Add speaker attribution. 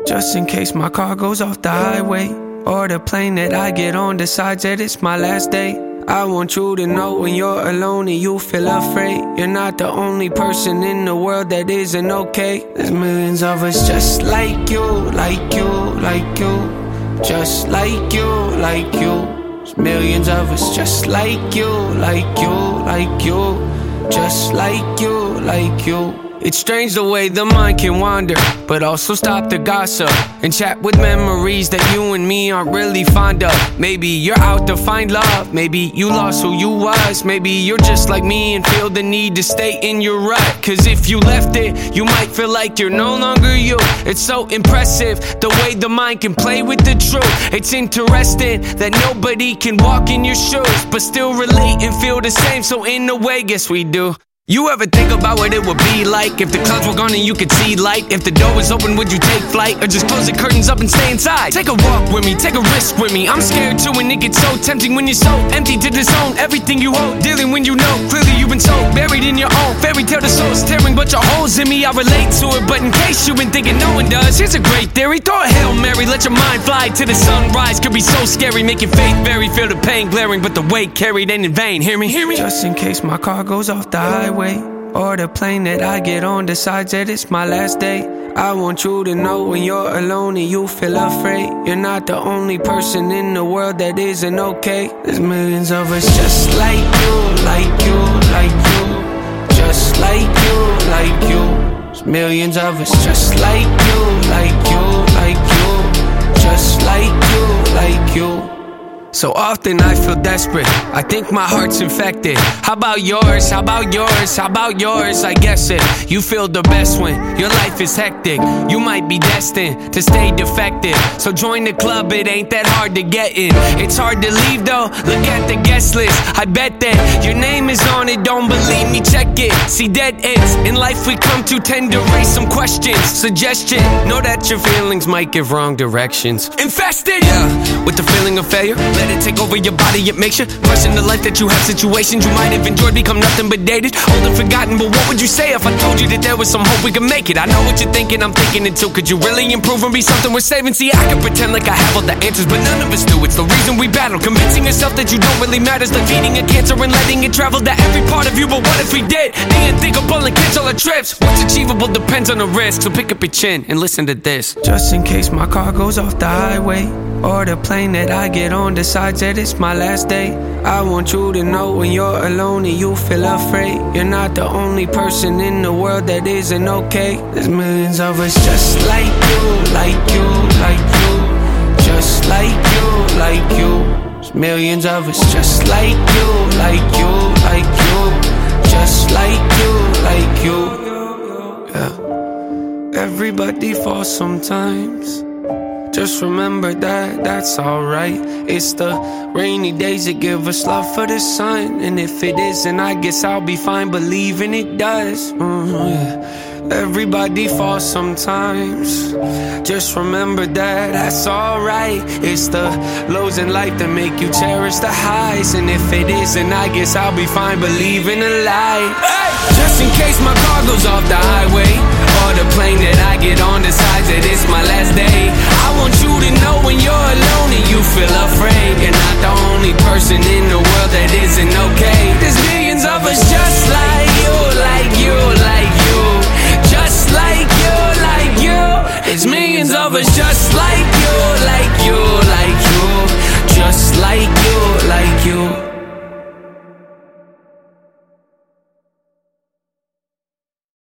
Speaker 1: Just in case my car goes off the highway, or the plane that I get on decides that it's my last day. I want you to know when you're alone and you feel afraid, you're not the only person in the world that isn't okay. There's millions of us just like you, like you, like you, just like you, like you. There's millions of us just like you, like you, like you, just like you, like you. It's strange the way the mind can wander, but also stop the gossip and chat with memories that you and me aren't really fond of. Maybe you're out to find love, maybe you lost who you was, maybe you're just like me and feel the need to stay in your rut. Cause if you left it, you might feel like you're no longer you. It's so impressive the way the mind can play with the truth. It's interesting that nobody can walk in your shoes but still relate and feel the same, so in a way, guess we do. You ever think about what it would be like if the clouds were gone and you could see light? If the door was open, would you take flight or just close the curtains up and stay inside? Take a walk with me, take a risk with me. I'm scared too, and it gets so tempting when you're so empty to disown everything you hold. Dealing when you know clearly you've been so buried in your own fairy tale. The soul's tearing, but your holes in me, I relate to it. But in case you've been thinking no one does, here's a great theory. Throw a Hail Mary, let your mind fly to the sunrise. Could be so scary, make your faith vary. Feel the pain glaring, but the weight carried ain't in vain. Hear me? Hear me? Just in case my car goes off the highway, or the plane that I get on decides that it's my last day. I want you to know when you're alone and you feel afraid, you're not the only person in the world that isn't okay. There's millions of us just like you, like you, like you, just like you, like you. There's millions of us just like you, like you, like you, just like you, like you. So often I feel desperate, I think my heart's infected. How about yours, how about yours, how about yours? I guess it, you feel the best when your life is hectic. You might be destined to stay defective, so join the club, it ain't that hard to get in. It's hard to leave though, look at the guest list. I bet that your name is on it, don't believe me, check it. See, dead ends in life we come to tend to raise some questions. Suggestion, know that your feelings might give wrong directions. Infested, yeah, with the feeling of failure. Let it take over your body, it makes you question the life that you have. Situations you might have enjoyed become nothing but dated, old and forgotten. But what would you say if I told you that there was some hope we could make it? I know what you're thinking, I'm thinking it too. Could you really improve and be something worth saving? See, I can pretend like I have all the answers, but none of us do. It's the reason we battle, convincing yourself that you don't really matter. It's like feeding a cancer and letting it travel to every part of you. But what if we did the unthinkable and cancel our trips? What's achievable depends on the risk, so pick up your chin and listen to this. Just in case my car goes off the highway, or the plane that I get on decides that it's my last day. I want you to know when you're alone and you feel afraid, you're not the only person in the world that isn't okay. There's millions of us just like you, like you, like you, just like you, like you. There's millions of us just like you, like you, like you, just like you, like you. Yeah. Everybody falls sometimes, just remember that that's alright. It's the rainy days that give us love for the sun, and if it isn't, I guess I'll be fine believing it does. Yeah. Everybody falls sometimes, just remember that that's alright. It's the lows in life that make you cherish the highs, and if it isn't, I guess I'll be fine believing a lie. Hey! Just in case my car goes off the highway, or the plane that I get on decides that it's my last day. I want you to know when you're alone and you feel afraid, you're not the only person in the world that isn't okay. There's millions of us just like you, like you, like you, just like you, like you. There's millions of us just like you,